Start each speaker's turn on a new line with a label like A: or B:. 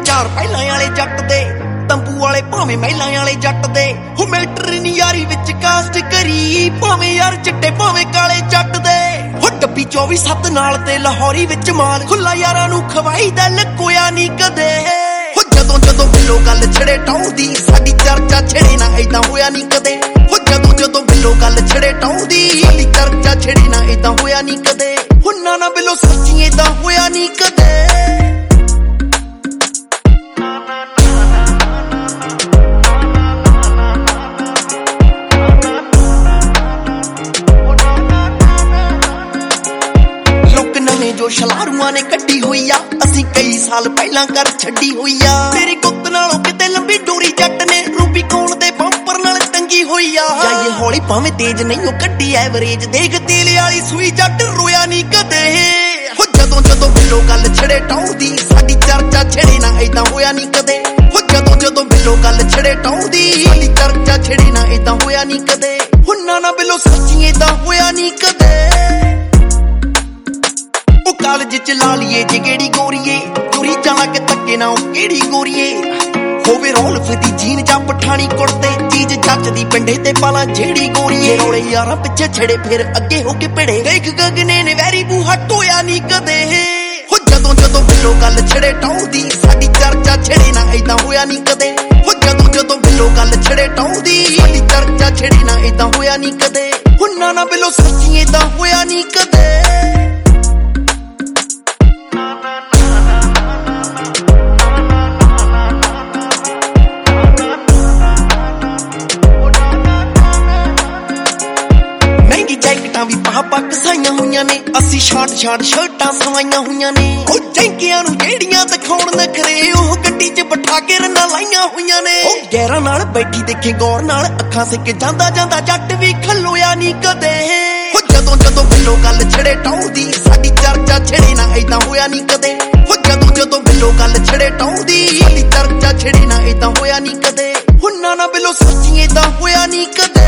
A: चार पहिलां वाले जट दे तंबू वाले भावें महिलां वाले जट दे हो मिल्टर नी यारी विच कास्ट करी भावें यार चिट्टे भावें काले जट दे हो डब्बी 24/7 नाल ते लाहौरी विच माल खुला यारां नूं खवाई दा लकोया नी कदे हो जदों जदों बिल्लो गल छड़े टौंदी साडी चर्चा छड़े ना ऐदां होया नी कदे हो जदों जदों बिल्लो गल छड़े टौंदी साडी चर्चा छड़े ना ऐदां होया नी कदे हो ना बिल्लो सच्ची ऐदां होया नी कदे जो छलारुआं ने कड्डी हुई आ असीं कई साल पहलां कर छड्डी हुई आ तेरी गुत्त नालों किते लंबी डोरी जट ने रूबी कौन दे बंपर नाल टंगी हुई आ जाइए हौली भावें तेज नहीं ओ कड्डी एवरेज देख तेले वाली सूई जट रोया नी कदे हो जदों जदों बिल्लो गल छड़े टौंदी साडी चर्चा छड़े ना ऐदां होया नी कदे हो जदों जदों बिल्लो गल छड़े टौंदी साडी चर्चा छड़े ना ऐदां होया नी कदे हो ना बिल्लो सच्ची ऐदां होया नी कदे कालज च ला लीए जे केड़ी गोरीए चोरी चला के धक्के ना केड़ी गोरीए होवे रोल्फ दी जीन जा पठानी कुड़ते चीज जचदी पिंडे ते पाला जेड़ी गोरीए रोले यारां पिछे छड़े फिर अगे होके भिड़े देख गगने ने वैरी बूहा टोया नी कदे हो जदों जदों बिल्लो गल छड़े टौंदी साडी चर्चा छड़े ना ऐदां होया नी कदे हो जदों जदों बिल्लो गल छड़े टौंदी साडी चर्चा छड़े ना ऐदां होया नी कदे हो ना बिल्लो सच्ची ऐदां होया नी कदे जैकटां भी पापा कसाइयां हुईयां ने असी शाट शर्टां सवाइयां हुईयां ने ओ जैंकियां नूं जेड़ियां दिखाउण नखरे ओह गड्डी च बिठा के रन्नां लाइयां हुईयां ने ओ गैरां नाल बैठी देखे गौर नाल अखां सिक जांदा जांदा जट भी खलोया नी कदे हो जदों जदों बिल्लो गल छड़े टौंदी साडी चर्चा छड़े ना ऐदां होया नी कदे हो जदों जदों बिल्लो गल छड़े टौंदी साडी चर्चा छड़े ना ऐदां होया नी कदे हो ना बिल्लो सच्ची ऐदां होया नी कदे